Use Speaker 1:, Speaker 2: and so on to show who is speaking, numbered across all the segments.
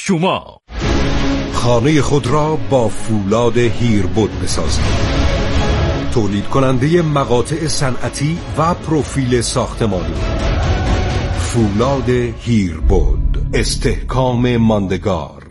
Speaker 1: شما.
Speaker 2: خانه خود را با فولاد هیربود بسازید. تولید کننده مقاطع صنعتی و پروفیل ساختمانی. فولاد هیربود، استحکام ماندگار.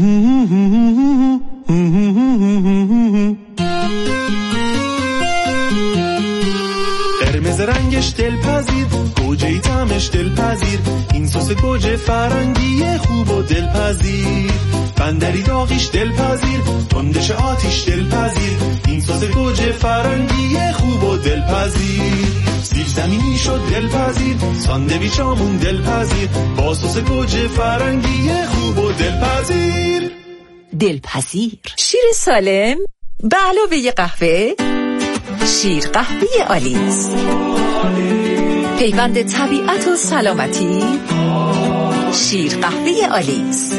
Speaker 3: قرمز رنگش دلپذیر، گوجه طعمش دلپذیر، این سس گوجه فرنگی خوب و دلپذیر. بندری داغیش دلپذیر، تندش آتیش دلپذیر، این سس گوجه فرنگی خوب و دلپذیر. سیب زمینی شد دلپذیر، ساندویچامون دلپذیر، با سس گوجه فرنگی خوب و دلپذیر.
Speaker 4: دلپذیر. شیر سالم به علاوه ی قهوه، شیر قهوه آلیس. پیوند طبیعت و سلامتی، شیر قهوه آلیس.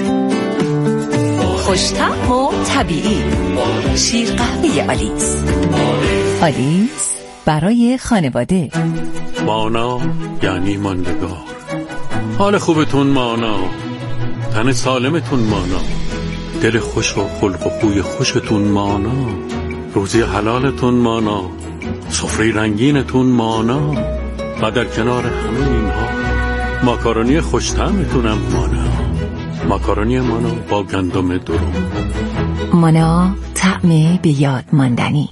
Speaker 4: خوش‌طعم و طبیعی، شیر قهوه آلیس. آلیس برای خانواده.
Speaker 5: مانا یعنی ماندگار. حال خوبتون مانا، تن سالمتون مانا، دل خوش و خلق و خوی خوشتون مانا، روزی حلالتون مانا، سفره رنگینتون مانا، و در کنار همه اینها ماکارونی خوش‌طعمتونم مانا. ماکارونی مانا با گندم درو.
Speaker 4: مانا، طعم به یاد ماندنی.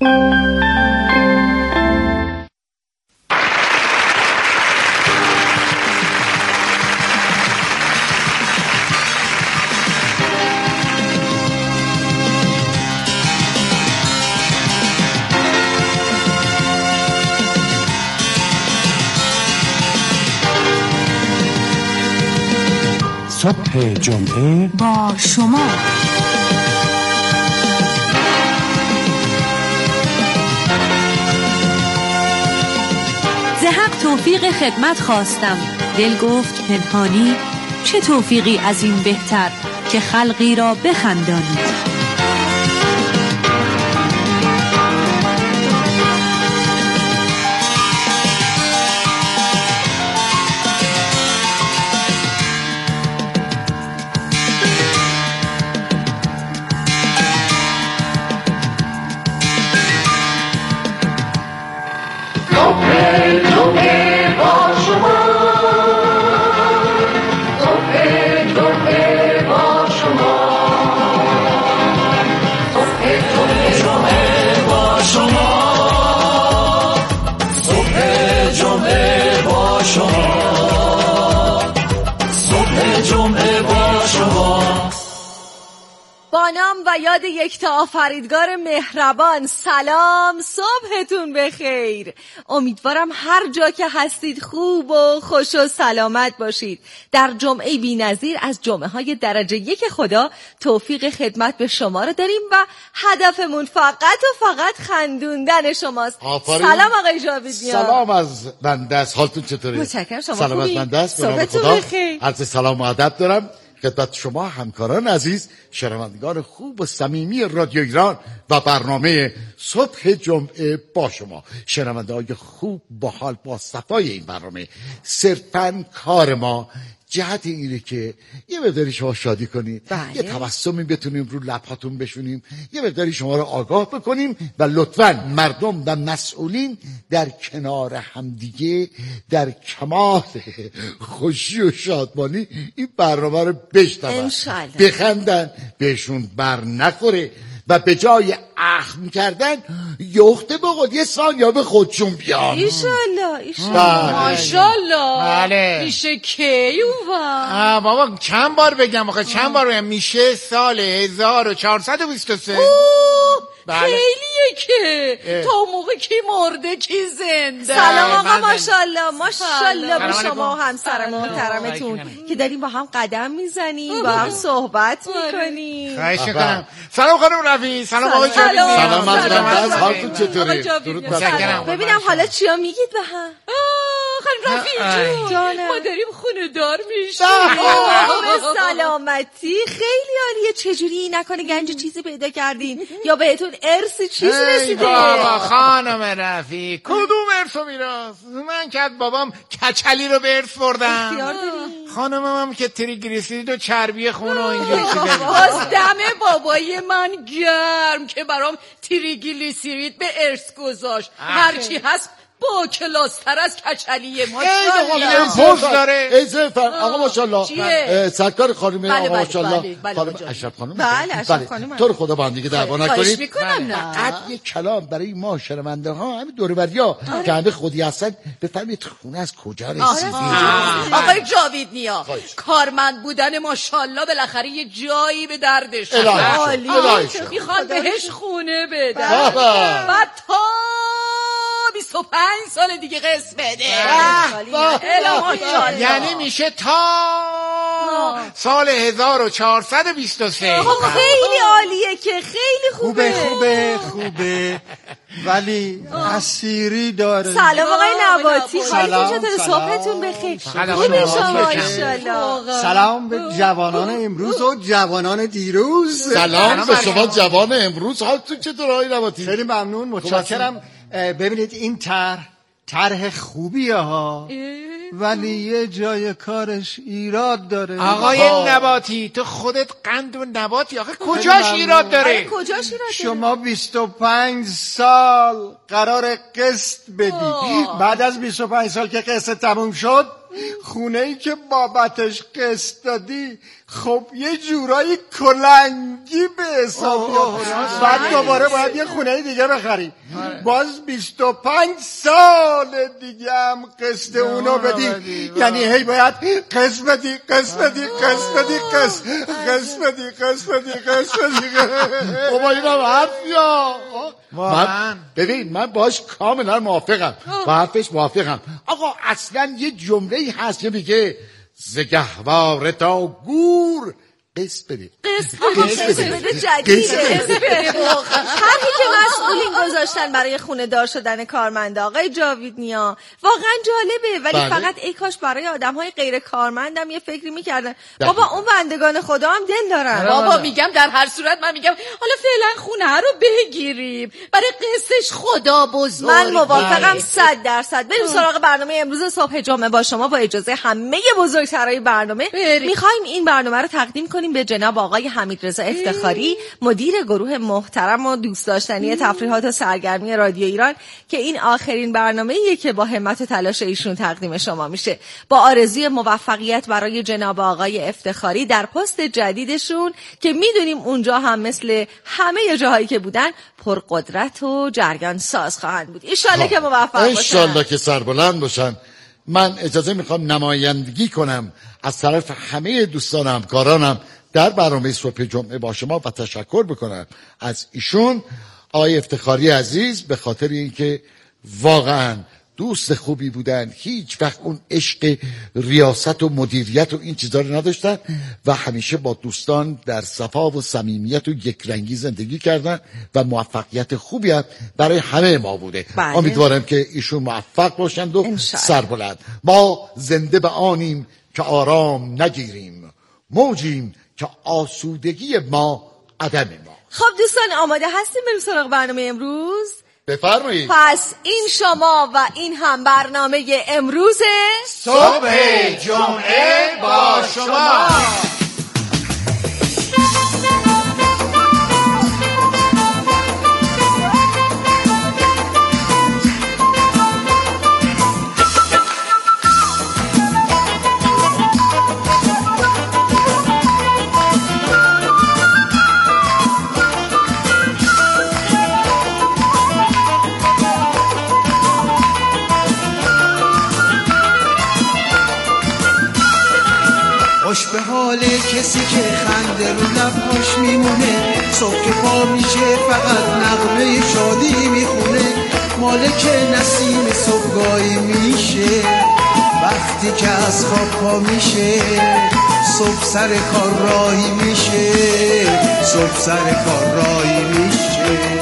Speaker 6: صبح جمعه
Speaker 4: با شما.
Speaker 7: زحق توفیق خدمت خواستم، دل گفت پنهانی، چه توفیقی از این بهتر که خلقی را بخندانی.
Speaker 8: بانام و یاد یکتا آفریدگار مهربان، سلام، صبحتون بخیر. امیدوارم هر جا که هستید خوب و خوش و سلامت باشید. در جمعه بی‌نظیر از جمعه‌های درجه یک خدا توفیق خدمت به شما رو داریم و هدفمون فقط و فقط خندوندن شماست. سلام آقای جاویدیان.
Speaker 6: سلام از بنده است. حالتون چطوره؟
Speaker 8: متشکرم. شما
Speaker 6: سلام
Speaker 8: خوبی؟
Speaker 6: از بنده است.
Speaker 8: صبحتون بخیر.
Speaker 6: عرض سلام و ادب دارم خدمت شما همکاران عزیز، شنوندگان خوب و صمیمی رادیو ایران و برنامه صبح جمعه با شما. شنونده‌های خوب، باحال، با صفای این برنامه. صرفاً کار ما جهت اینه که یه مقداری شما شادی کنید، یه تبسمی بتونیم رو لب‌هاتون بشونیم، یه مقداری شما رو آگاه بکنیم و لطفاً مردم و مسئولین در کنار همدیگه در کمال خوشی و شادمانی این برنامه رو بشنون، بخندن، بهشون بر نخوره و به جای اخم کردن یخته بقول یه ثانیه خودشون بیان.
Speaker 8: ایشالله. ماشالله.
Speaker 9: بله.
Speaker 8: میشه کی اون
Speaker 9: بابا چند بار بگم آخه چند بار بگم؟ میشه سال 1423.
Speaker 8: بله. خیلیه که تا موقع کی مرده کی زنده. سلام آقا، ماشالله. ماشالله به شما و همسر محترمتون که داریم با هم قدم میزنیم، با هم صحبت میکنیم.
Speaker 9: خواهش میکنم. سلام خانم رفیع. سلام آقای جاویدی.
Speaker 6: سلام از بنده است. حالتون چطوره؟
Speaker 8: ببینم حالا چیا میگید به هم. رفیق جون ما داریم خونه دار میشیم. سلامتی خیلی عالیه. چجوری نکنه گنج چیزی پیدا کردین یا بهتون ارث چیزی رسیده؟
Speaker 9: بابا خانم رفیق کدوم ارث و میراث؟ من که بابام کچلی رو به ارث بردم. خانمم هم که تریگلیسیرید و چربی خون و اینجور چیزا.
Speaker 1: باز دم بابای من گرم که برام تریگلیسیرید به ارث گذاشت. هرچی هست با کلاستر از کچلیه.
Speaker 9: اینم پوز داره.
Speaker 6: ایزه آقا ماشاءالله. سرکار خانم آقا ماشاءالله. خانم اشرف خانم.
Speaker 8: بله اشرف خانم.
Speaker 6: تو رو خدا بندگی دعوا نکنید.
Speaker 8: فقط
Speaker 6: یه کلام برای ما شنونده ها همین دور و بریا که همه خودی هستن بفرمایید خونه از کجا رسیدی؟
Speaker 1: آقای جاوید نیا کارمند بودن ماشاءالله بالاخره یه جایی به دردش میخواد. میخوان بهش خونه بدن. بعد تا 25 سال دیگه قسط بده.
Speaker 9: یعنی میشه تا سال 1423.
Speaker 8: خیلی عالیه که خیلی
Speaker 10: خوبه ولی اسیری داره.
Speaker 8: سلام آقای نباتی. حالتون چطوره؟ صبحتون بخیر. خوبه شما ماشاءالله.
Speaker 10: سلام به جوانان امروز و جوانان دیروز.
Speaker 6: سلام به شما جوان امروز. حالتون چطوره آقای نباتی؟
Speaker 10: خیلی ممنون متشکرم. ببینید این طرح خوبیه ها ولی یه جای کارش ایراد داره.
Speaker 9: آقای نباتی تو خودت قند و نباتی آخه کجاش ایراد داره؟
Speaker 10: شما 25 سال قرار قسط بدی. بعد از 25 سال که قسط تموم شد خونه ای که بابتش قسط دادی خب یه جورایی کلنگی به حساب میاد. بعد دوباره باید یه خونه دیگه بخری. باز 25 سال دیگه هم قسط اونو بدی. یعنی هی باید قسط بدی.
Speaker 6: بابا اینم حرفیا. من باش کاملا موافقم. با حرفش موافقم. آقا اصلا یه جمله‌ای هست که میگه زگهواره تا گور قسط بده.
Speaker 8: قسط بده جدیده. طرحی که مسئولین گذاشتن برای خونه دار شدن کارمند آقای جاوید نیا واقعا جالبه ولی فقط ای کاش برای آدم‌های غیر کارمندم یه فکری می‌کردن. بابا اون بندگان خدا هم دل دارن.
Speaker 1: بابا میگم در هر صورت من میگم حالا فعلا خونه رو بگیریم برای قسطش خدا بزرگ.
Speaker 8: من موافقم 100%. بریم سراغ برنامه امروز صبح جمعه با شما. با اجازه همه بزرگترهای برنامه می‌خوایم این برنامه رو تقدیم کنیم به جناب آقای حمیدرضا افتخاری مدیر گروه محترم و دوست داشتنی تفریحات و سرگرمی رادیو ایران که این آخرین برنامه‌ایه که با همت و تلاش ایشون تقدیم شما میشه. با آرزوی موفقیت برای جناب آقای افتخاری در پست جدیدشون که میدونیم اونجا هم مثل همه جاهایی که بودن پرقدرت و جریان ساز خواهند بود. انشالله که موفق باشن.
Speaker 6: انشالله که سربلند باشن. من اجازه میخوام نمایندگی کنم از طرف همه دوستان و همکارانم در برنامه صبح جمعه با شما و تشکر بکنم از ایشون آقای افتخاری عزیز به خاطر اینکه واقعا دوست خوبی بودن. هیچ وقت اون عشق ریاست و مدیریت و این چیزا رو نداشتن و همیشه با دوستان در صفا و صمیمیت و یکرنگی زندگی کردن و موفقیت خوبی هم برای همه ما بوده. امیدوارم که ایشون موفق باشند و سربلند. ما زنده به آنیم که آرام نگیریم، موجیم که آسودگی ما عدم ما.
Speaker 8: خب دوستان آماده هستیم بریم سراغ برنامه امروز؟
Speaker 6: بفرمایید.
Speaker 8: پس این شما و این هم برنامه امروز
Speaker 9: صبح جمعه با شما.
Speaker 11: خوش به حال کسی که خنده رو لبهاش میمونه، صبح که پا میشه فقط نغمه شادی میخونه، مالک نسیم صبحگاهی میشه وقتی که از خواب پا میشه، صبح سر کار راهی میشه، صبح سر کار راهی میشه.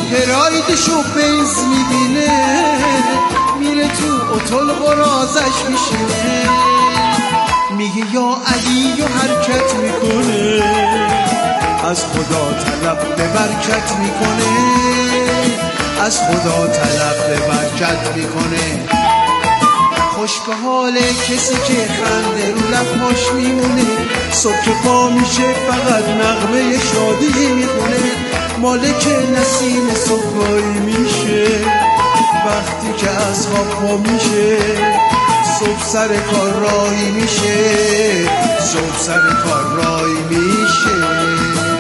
Speaker 11: پرایدشو بنز میبینه، میره تو اتل قرازش میشینه، میگه یا علی و حرکت میکنه، از خدا طلب به برکت میکنه، از خدا طلب به برکت میکنه. خوش به حال کسی که خنده رو لبهاش میمونه، صبح که پا میشه فقط نغمه شادی میخونه، مالک نسیم صبحایی میشه، وقتی که از خواب پا میشه، صبح سر کار راهی میشه، صبح سر کار راهی میشه.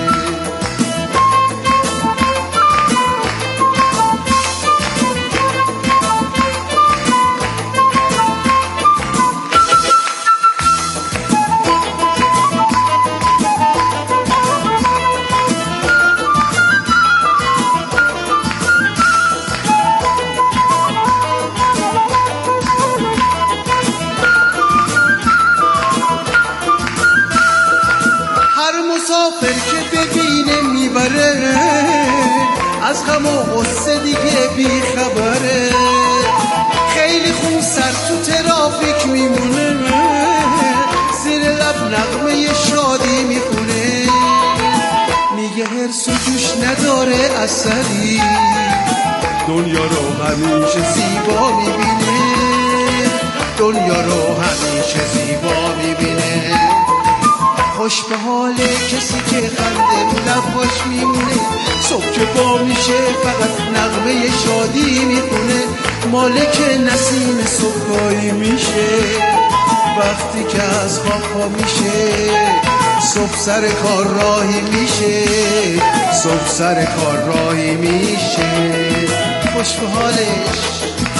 Speaker 11: مسافر که ببینه میبره، از غم و غصه دیگه بیخبره، خیلی خون سر تو ترافیک میمونه، زیر لب نغمه شادی میخونه، میگه هرس و جوش نداره اثری، دنیا رو همیشه زیبا میبینه، دنیا رو همیشه زیبا میبینه. خوش به حال کسی که خنده رو لبهاش میمونه، صبح که پا میشه فقط نغمه شادی میخونه، مالک نسیم صبحایی میشه، وقتی که از خواب پا میشه، صبح سر کار راهی میشه، صبح سر کار راهی میشه. خوش به حالش.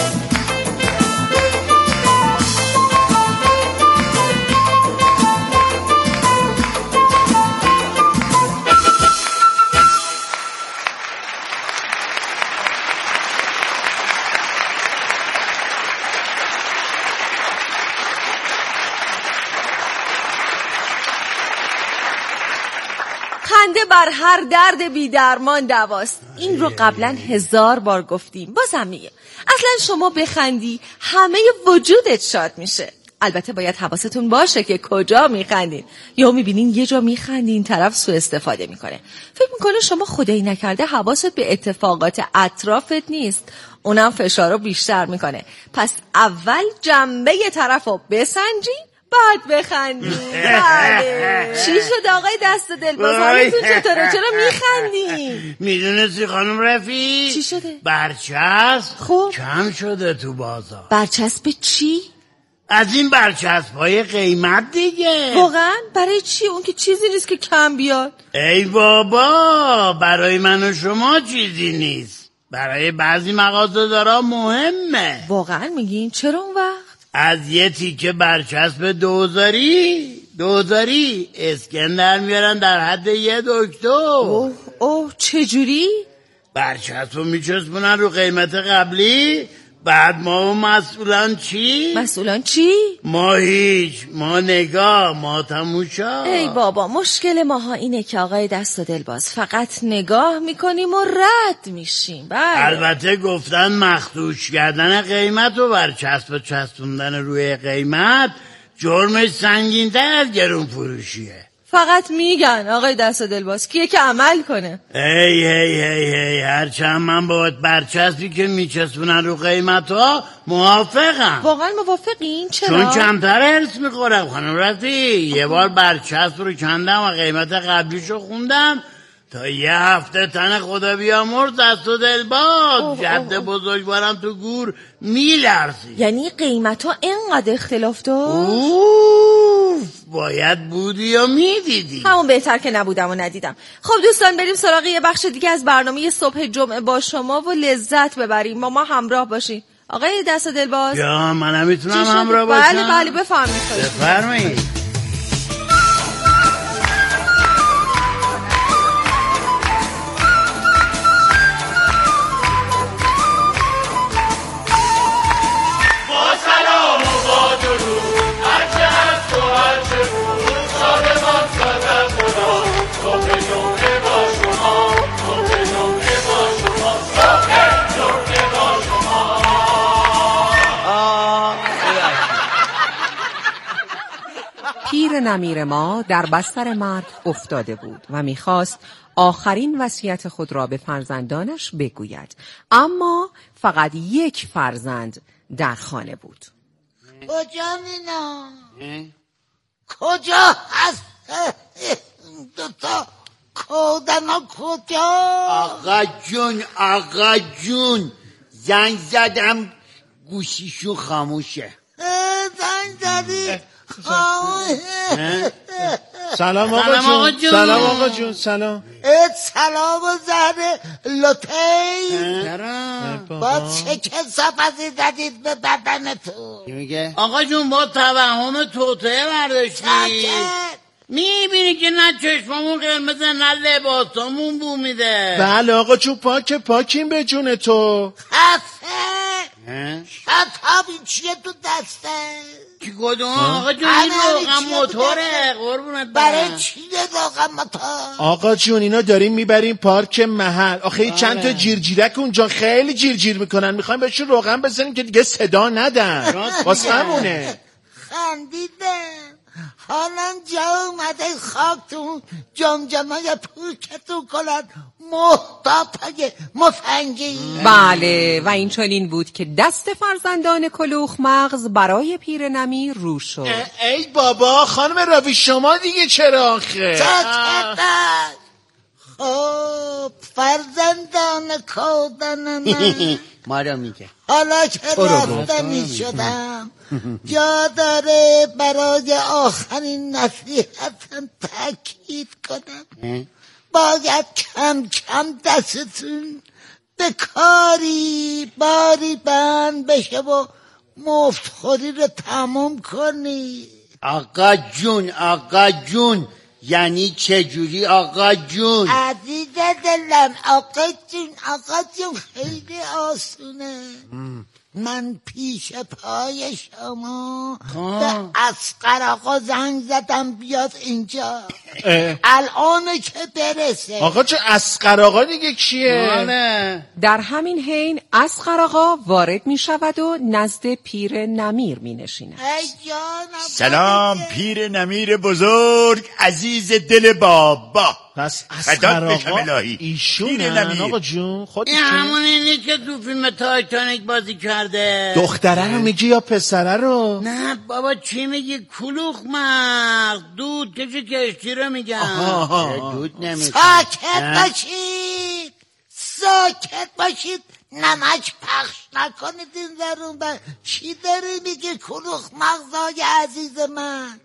Speaker 8: خنده بر هر درد بی درمان دواست. این رو قبلا 1000 بار گفتیم، بازم میگم اصلا شما بخندی همه وجودت شاد میشه. البته باید حواستون باشه که کجا میخندین، یا میبینین یه جا میخندین طرف سوء استفاده میکنه، فکر میکنه شما خدایی نکرده حواست به اتفاقات اطرافت نیست، اونم فشار رو بیشتر میکنه. پس اول جنبه طرفو بسنجی بعد بخندی. بله. چی شد آقای دست دلباز؟ حالتون چطوره؟ چرا میخندی؟
Speaker 12: میدونستی خانم رفیع
Speaker 8: چی شده؟
Speaker 12: برچسب
Speaker 8: خب
Speaker 12: کم شده تو بازار.
Speaker 8: برچسب چی؟
Speaker 12: از این برچسب های قیمت دیگه.
Speaker 8: واقعا؟ برای چی؟ اون که چیزی نیست که کم بیاد.
Speaker 12: ای بابا، برای من و شما چیزی نیست، برای بعضی مغازه‌دارا مهمه.
Speaker 8: واقعا میگین؟ چرا اون وقت؟
Speaker 12: از یه تیکه برچسب دوزاری اسکندر میارن در حد یه دکتر.
Speaker 8: اوه چجوری؟
Speaker 12: برچسب رو میچسبونن رو قیمت قبلی، بعد ما مسئولان چی؟
Speaker 8: مسئولان چی؟
Speaker 12: ما هیچ، ما نگاه، ما تموشا.
Speaker 8: ای بابا، مشکل ماها اینه که آقای دست و دلباز فقط نگاه میکنیم و رد میشیم. بله.
Speaker 12: البته گفتن مخدوش کردن قیمت و برچسب چسبوندن روی قیمت جرمش سنگین‌تر از گرون فروشیه.
Speaker 8: فقط میگن آقای دست و دلباز، کیه که عمل کنه؟
Speaker 12: هی هرچند من با برچسبی که میچسبونن رو قیمت ها موافقم.
Speaker 8: واقعا موافقین؟ چرا؟
Speaker 12: چون کمتر هرس میخورم خانم رفیع. یه بار برچسب رو کندم و قیمت قبلیشو خوندم، تا یه هفته تن خدا بیامرز دست و دلباز جد بزرگوارم تو گور میلرزید.
Speaker 8: یعنی قیمت ها اینقدر اختلاف داشت؟
Speaker 12: باید بودی یا میدیدی.
Speaker 8: همون بهتر که نبودم و ندیدم. خب دوستان، بریم سراغ یه بخش دیگه از برنامه صبح جمعه با شما و لذت ببریم. با ما همراه باشین. آقای دست و دلباز،
Speaker 12: یا منم میتونم همراه باشم؟
Speaker 8: بله بفرمایید.
Speaker 13: نمیر ما در بستر مرگ افتاده بود و میخواست آخرین وصیت خود را به فرزندانش بگوید، اما فقط یک فرزند در خانه بود.
Speaker 14: کجا مینا؟ کجا هست؟ دوتا کودنا کجا؟
Speaker 12: آقا جون زنگ زدم گوشیشو خاموشه.
Speaker 14: زنگ زدی؟ خاموشه.
Speaker 10: سلام آقا جون. سلام آقا جون. سلام.
Speaker 14: سلام و زهر لطی. با چه کسافتی زدید به بدنتون؟
Speaker 12: آقا جون با توهم توطئه برداشتی. میبینی که نه چشممون قرمز نه لباسمون بو میده.
Speaker 10: بله آقا جون پاکیم به جون تو.
Speaker 14: خفه شتاب این چیه تو دسته؟
Speaker 12: چی کدوم آقا جون؟ این روغن موتوره قربونت
Speaker 14: برای چیه روغن موتور؟
Speaker 10: آقا جون اینا داریم میبریم پارک محل. آخه چند تا جیرجیرک اونجا خیلی جیرجیر میکنن، میخوایم بهشون روغن بزنیم که دیگه صدا ندن. واسه همونه.
Speaker 14: خندیدم حالا جا اومده خاکتون جمجمای پوکتون کنن محتاطای مفنگی.
Speaker 13: بله و این چنین بود که دست فرزندان کلوخ مغز برای پیر نمیر رو شد.
Speaker 10: ای بابا خانم راوی شما دیگه چرا آخه؟
Speaker 14: خب فرزندان کودن من
Speaker 12: ما رو میگه
Speaker 14: حالا که رفتنی شدم جا داره برای آخرین نصیحتم تأکید کنم. باید کم کم دستتون به کاری باری بند بشه و مفتخوری رو تموم کنی.
Speaker 12: آقا جون یعنی چجوری آقا جون؟
Speaker 14: عزیز دلم آقا جون خیلی آسونه. من پیش پای شما به اصغر آقا زنگ زدم بیاد اینجا. الان که برسه.
Speaker 10: آقا چه اصغر آقا دیگه کیه؟
Speaker 13: در همین حین اصغر آقا وارد می شود و نزد پیر نمیر می نشیند.
Speaker 15: سلام پیر نمیر بزرگ عزیز دل بابا.
Speaker 10: پس اصغر آقا ایشونه آقا جون؟
Speaker 12: این همونی که تو فیلم تایتانیک بازی کرده.
Speaker 10: دختره رو میگی یا پسره رو؟
Speaker 12: نه بابا چی میگی؟ کلوخ مغز دود کشتی رو میگم. دود نمیگم.
Speaker 14: ساکت باشید نمک پخش نکنید این درون. چی داری میگی کلوخ مغزای عزیز من؟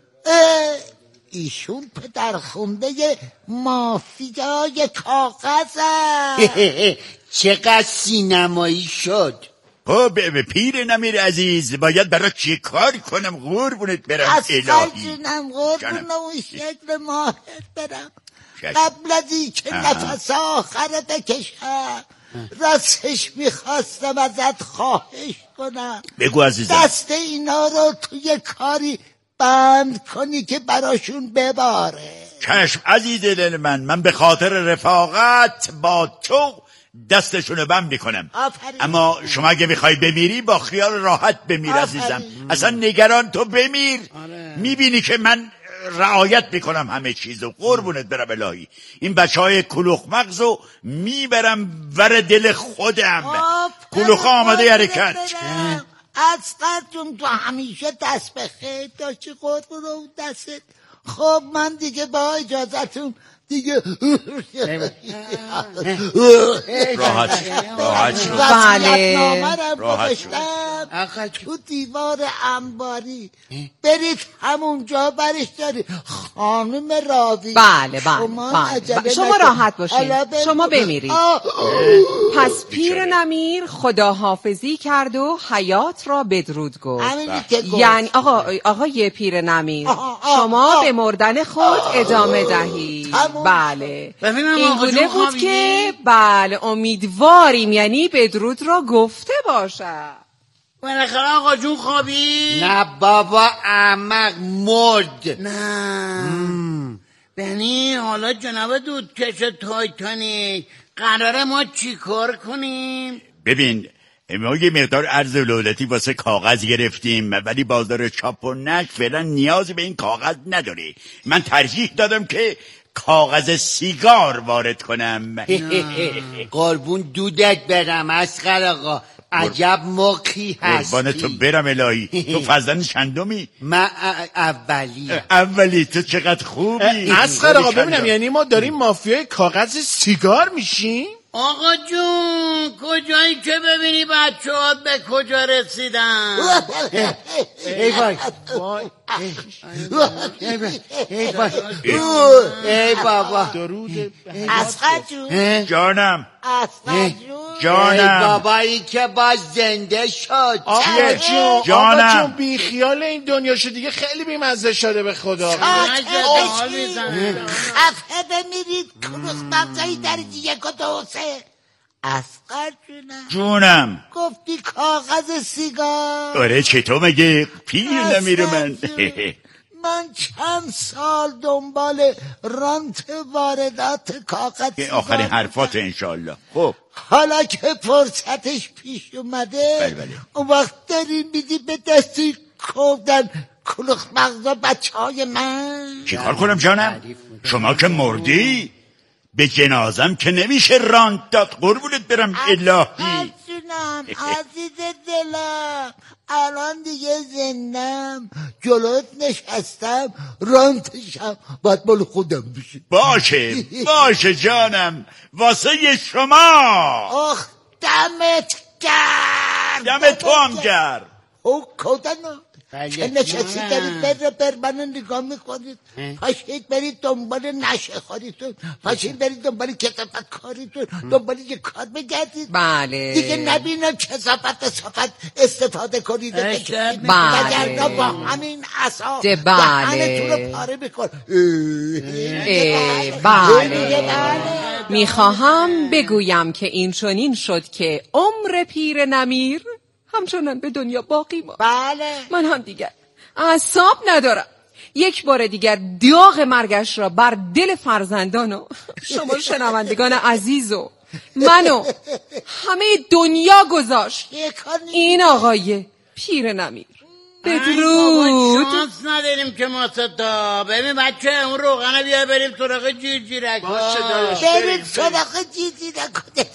Speaker 14: ایشون پدر خونده مافیای کاغذ هست.
Speaker 12: چقدر سینمایی شد.
Speaker 15: خب پیر نمیر عزیز باید برای چی کار کنم قربونت برم الهی؟
Speaker 14: قربون اون شکل ماهر برم قبل از این که نفس آخره بکشم راستش میخواستم ازت خواهش کنم
Speaker 15: بگو عزیزم.
Speaker 14: دست اینا رو توی کاری بند کنی که براشون بباره.
Speaker 15: چشم عزیز دل من به خاطر رفاقت با تو دستشونو بند میکنم. اما شما اگه بخوای بمیری با خیال راحت بمیر عزیزم. اصلا نگران تو بمیر. میبینی که من رعایت میکنم همه چیزو قربونت برم الهی. این بچهای کلوخ مغزو میبرم ور دل خودم. کلوخ آمده حرکت.
Speaker 14: اصغر جون تو همیشه دست به خیر داشتی قربون اون دستت. خب من دیگه با اجازتون دیگه
Speaker 15: راحت شد.
Speaker 14: بله راحت شد. تو دیوار انباری برید همونجا برش داری خانم راوی.
Speaker 13: بله شما راحت باشید شما بمیرید. پس پیر نمیر خداحافظی کرد و حیات را بدرود گفت. یعنی آقای پیر نمیر شما به مردن خود ادامه دهید. بله این گونه بود که بله امیدواریم یعنی بدرود را گفته باشد.
Speaker 12: بالاخره آقا جون خوابی؟
Speaker 14: نه بابا احمق مرد.
Speaker 12: نه بنی حالا جناب دودکش تایتانیک قراره ما چی کار کنیم؟
Speaker 15: ببین ما یه مقدار ارز دولتی واسه کاغذ گرفتیم، ولی بازار چاپ و نشر فعلا نیازی به این کاغذ نداره. من ترجیح دادم که کاغذ سیگار وارد کنم.
Speaker 14: قربون دودت برم اصغر آقا، عجب مخی هستی.
Speaker 15: قربان تو برم الهی. تو فرزند چندمی؟
Speaker 14: من
Speaker 15: اولی. تو چقدر خوبی.
Speaker 9: اصغر آقا ببینم، یعنی ما داریم مافیای کاغذ سیگار میشیم؟
Speaker 12: آقا جون کجایی که ببینی بچه‌ها به کجا رسیدن؟
Speaker 14: ای وای ای بابا. اصغر جون.
Speaker 15: جانم.
Speaker 14: اصغر
Speaker 15: جانم.
Speaker 14: ای بابایی که باز زنده شد.
Speaker 9: آقا جون
Speaker 15: جانم.
Speaker 9: آقا جون بی خیال این دنیا شد دیگه، خیلی بی‌مزه شده به خدا.
Speaker 14: خفه بمیرید کلوخ مغزایی درجه 1 و 2 و 3. اصغر
Speaker 15: جونم.
Speaker 14: گفتی کاغذ سیگار.
Speaker 15: آره چطور مگه پیر نمیره من.
Speaker 14: من چند سال دنبال رانت واردات کاغذ
Speaker 15: این آخرین حرفات انشالله. خب
Speaker 14: حالا که فرصتش پیش اومده اون وقت داری میدی به دستی کودن کلوخ مغزا بچه های من.
Speaker 15: چی کار کنم جانم؟ شما که مردی به جنازم که نمیشه رانت داد. قربونت برم الهی.
Speaker 14: جونم عزیز دلم، الان دیگه زندم، جلوت نشستم، رانتشم باید مال خودم بشه.
Speaker 15: باشه جانم، واسه شما.
Speaker 14: آخ دمت گرم.
Speaker 15: دمت تو هم گرم.
Speaker 14: او کودنو که نشستی دارید بر منو نگاه میکنید، پاشید برید دنبال نشه خاریتون، پاشید برید دنبال کثافت کاریتون، دنبال یه کار بگردید.
Speaker 13: بله
Speaker 14: دیگه نبینم کثافت استفاده کنید.
Speaker 13: بله
Speaker 14: وگرنه با همین عصا دهنتون رو پاره میکن.
Speaker 13: بله میخواهم بگویم که این چنین شد که عمر پیر نمیر همچنان به دنیا باقی ماند.
Speaker 14: بله
Speaker 13: من هم دیگر اعصاب ندارم یک بار دیگر داغ مرگش را بر دل فرزندان و شما شنوندگان عزیز و منو همه دنیا گذاشت این آقای پیر نمیر. بدرود.
Speaker 12: شانس نداریم که ما ستا. ببین بچه اون روغنه بیا بریم سراغ جیرجیرک.
Speaker 14: بریم سراغ جیرجیرک.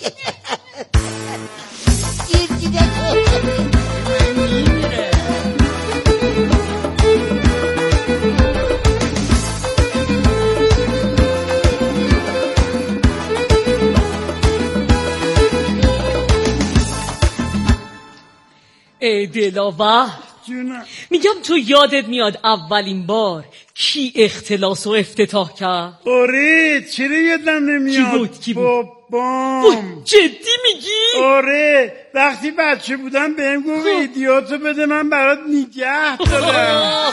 Speaker 1: ای دلاور، میگم تو یادت میاد اولین بار کی اختلاس و افتتاح کرد؟
Speaker 16: آره چرا یادم نمیاد.
Speaker 1: کی بود؟
Speaker 16: بابام.
Speaker 1: جدی میگی؟
Speaker 16: آره وقتی بچه بودم بهم گفت ایدیاتو بده من برات نگه دارم.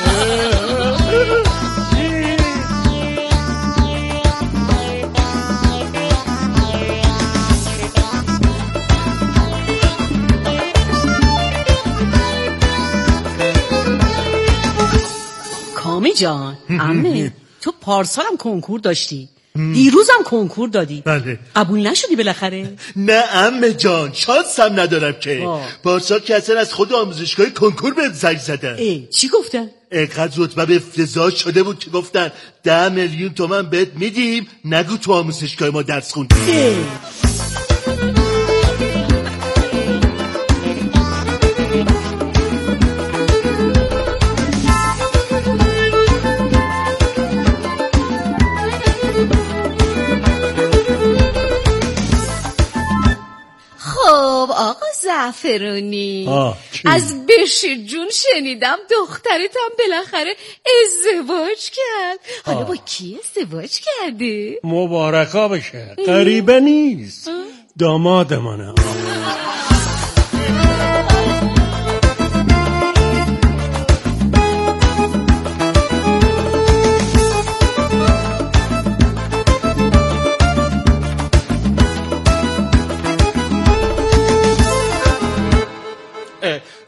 Speaker 1: کامی جان عمه تو پارسالم کنکور داشتی، دیروزم کنکور دادی.
Speaker 16: بله.
Speaker 1: قبول نشدی بالاخره؟
Speaker 16: نه عمه جان شانسم ندارم که. پارسال که اصلا از خود آموزشگاه کنکور بهم زنگ زدن.
Speaker 1: چی گفتن؟
Speaker 16: اینقدر رتبه به افتضاح شده بود که گفتن 10 میلیون تومان بهت میدیم نگو تو آموزشگاه ما درس خوندی.
Speaker 8: خب آقا زعفرونی از بشیر جون شنیدم دخترتم بالاخره ازدواج کرد. حالا با کی ازدواج کرده؟
Speaker 16: مبارکا بشه، غریبه نیست، داماد منه.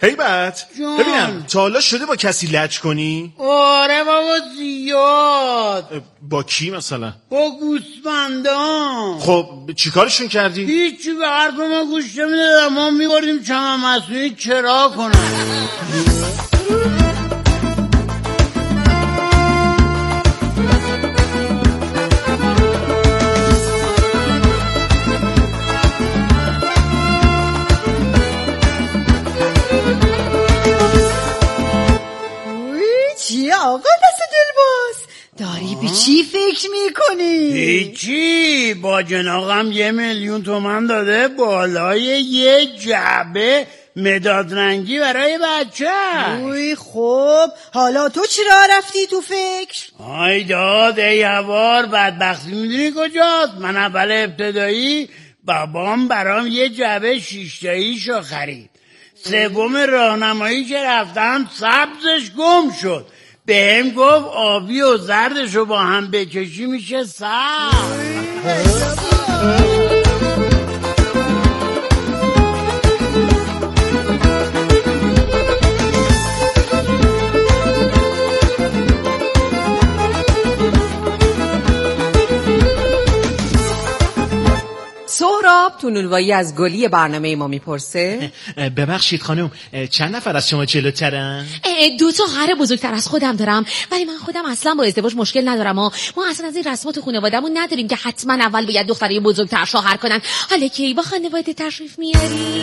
Speaker 16: هیبت ببینم تا حالا شده با کسی لج کنی؟
Speaker 12: آره بابا زیاد.
Speaker 16: با کی مثلا؟
Speaker 12: با گوسفندان.
Speaker 16: خب چیکارشون کردی؟
Speaker 12: هیچی، به حرف ما گوش نمیدادن، ما میبردیم چمن مصنوعی چرا کنن.
Speaker 1: آقا دست دلباز داری به چی فکر میکنی؟
Speaker 12: هیچی، با جناقم 1,000,000 تومان داده بالای یه جعبه مداد رنگی برای بچه.
Speaker 1: اوی خب حالا تو چرا رفتی تو فکر؟
Speaker 12: آی داد ای هوار، بدبختی میدونی کجاست؟ من اول ابتدایی بابام برام یه جعبه 6 تاییشو خرید. سوم راهنمایی که رفتم سبزش گم شد، بهم گفت آبی و زردشو با هم بکشی میشه سبز.
Speaker 13: سهراب تو نونوایی از گلی برنامه ما میپرسه.
Speaker 16: ببخشید خانم، چند نفر از شما جلوترن؟
Speaker 1: 2 تا خواهر بزرگتر از خودم دارم، ولی من خودم اصلا با ازدواج مشکل ندارم. ما اصلا از این رسمات تو خانواده‌مون نداریم که حتما اول باید دختری بزرگتر شوهر کنن. حالا کی با خانواده تشریف میاری؟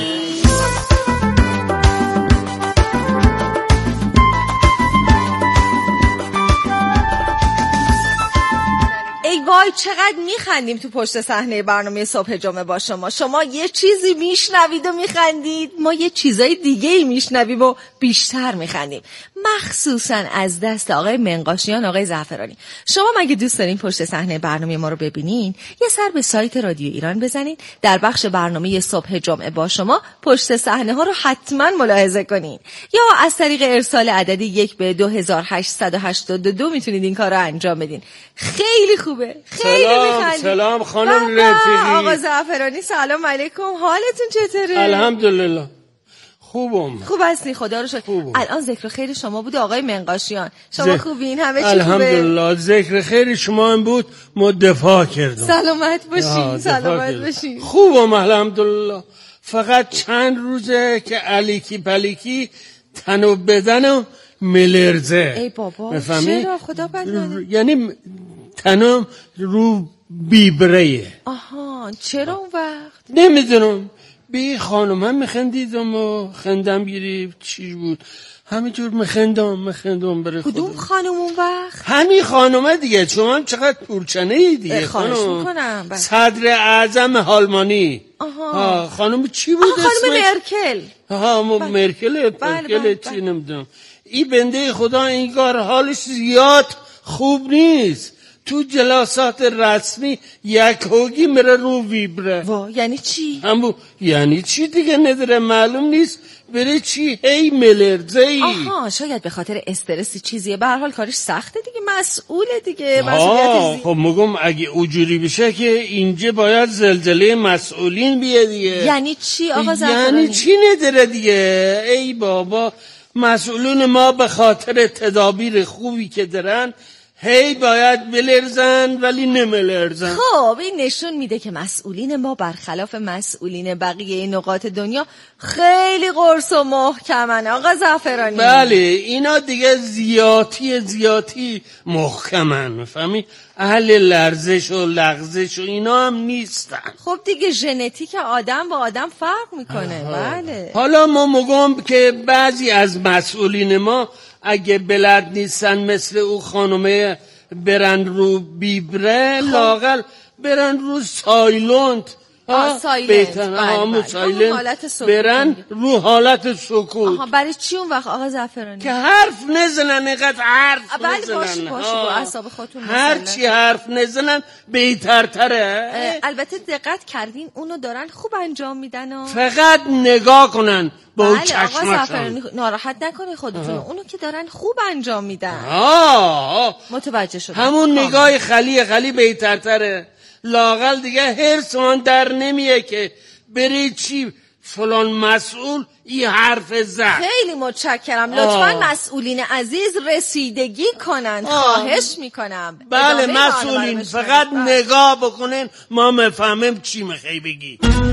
Speaker 8: ای وای چقدر میخندیم تو پشت صحنه برنامه صبح جمعه با شما یه چیزی میشنوید و میخندید، ما یه چیزای دیگه ای میشنویم و بیشتر میخندیم، مخصوصا از دست آقای منقاشیان، آقای زعفرانی. شما مگه دوست دارین پشت صحنه برنامه ما رو ببینین؟ یه سر به سایت رادیو ایران بزنین، در بخش برنامه صبح جمعه با شما پشت صحنه ها رو حتما ملاحظه کنین، یا از طریق ارسال عددی 1 به 2882 میتونید این کار رو انجام بدین. خیلی خوبه، خیلی میخندیم.
Speaker 12: سلام خانم رفیقی.
Speaker 8: آقا زعفرانی سلام علیکم، حالتون چطوره؟
Speaker 12: الحمدلله خوبم.
Speaker 8: خوب هستی خدا رو شکر. الان ذکر خیر شما بود آقای منقاشیان، شما خوبین؟ همه چی خوبه؟
Speaker 12: الحمدلله ذکر خیر شما هم بود، ما دفاع کردم.
Speaker 8: سلامت باشین، سلامت باشین.
Speaker 12: خوبم الحمدلله. فقط چند روزه که علیکی پلیکی تنو بدنم ملرزه.
Speaker 8: ای بابا چرا؟ خدا بدنه.
Speaker 12: یعنی تنم رو بیبره.
Speaker 8: آها چرا اون وقت؟
Speaker 12: نمیدونم، به خانم هم میخندیدم و خندم گیری چی بود، همینجور میخندم بره خودم.
Speaker 8: کدوم خانم اون وقت؟
Speaker 12: همین خانومه دیگه، شما هم چقدر پرچنه ای دیگه.
Speaker 8: خواهش میکنم.
Speaker 12: صدر اعظم آلمانی.
Speaker 8: آها
Speaker 12: خانم چی بود اسمش؟
Speaker 8: خانم مرکل.
Speaker 12: مرکل چی نمیدونم. این بنده خدا انگار حالش زیاد خوب نیست، تو جلسات رسمی یک هوگی میره رو ویبره.
Speaker 8: وا یعنی چی؟
Speaker 12: یعنی چی دیگه نداره، معلوم نیست بره چی، هی ملرزه ای.
Speaker 8: آها شاید به خاطر استرسی چیزیه، به هر حال کارش سخته دیگه، مسئوله دیگه، مسئولیت.
Speaker 12: خب میگم اگه اونجوری بشه که اینجا باید زلزله مسئولین بیاد دیگه.
Speaker 8: یعنی چی آقا زعفرانی؟
Speaker 12: یعنی چی نداره دیگه، ای بابا مسئولین ما به خاطر تدابیر خوبی که دارن هی باید بلرزن ولی نملرزن.
Speaker 8: خب این نشون میده که مسئولین ما برخلاف مسئولین بقیه نقاط دنیا خیلی قرص و محکمن آقا زعفرانی.
Speaker 12: بله اینا دیگه زیاتی محکمن، فهمی؟ اهل لرزش و لغزش و اینا هم نیستن.
Speaker 8: خب دیگه ژنتیک آدم با آدم فرق میکنه. بله
Speaker 12: حالا ما میگم که بعضی از مسئولین ما اگه بلد نیستن مثل او خانومه برن رو بیبره، لاقل برن رو سایلنت.
Speaker 8: سایلنت
Speaker 12: برن رو حالت سکوت.
Speaker 8: برای چی اون وقت آقا زعفرانی؟
Speaker 12: که حرف نزنن، اینقدر حرف نزنن.
Speaker 8: باشه با اعصاب خودتون
Speaker 12: هر چی حرف نزنن بهترتره.
Speaker 8: البته دقت کردین اونو دارن خوب انجام میدن
Speaker 12: فقط نگاه کنن با چشمشون.
Speaker 8: ناراحت نکنه خودتون، اونو که دارن خوب انجام میدن. متوجه شدم.
Speaker 12: همون نگاه خلی بهترتره. لاقل دیگه هرس من در نمیه که بری چی
Speaker 17: فلان مسئول این حرف زد.
Speaker 8: خیلی متشکرم. لطفاً مسئولین عزیز رسیدگی کنن. خواهش میکنم.
Speaker 17: بله مسئولین فقط نگاه بکنین ما مفهمیم چی میخوای بگی.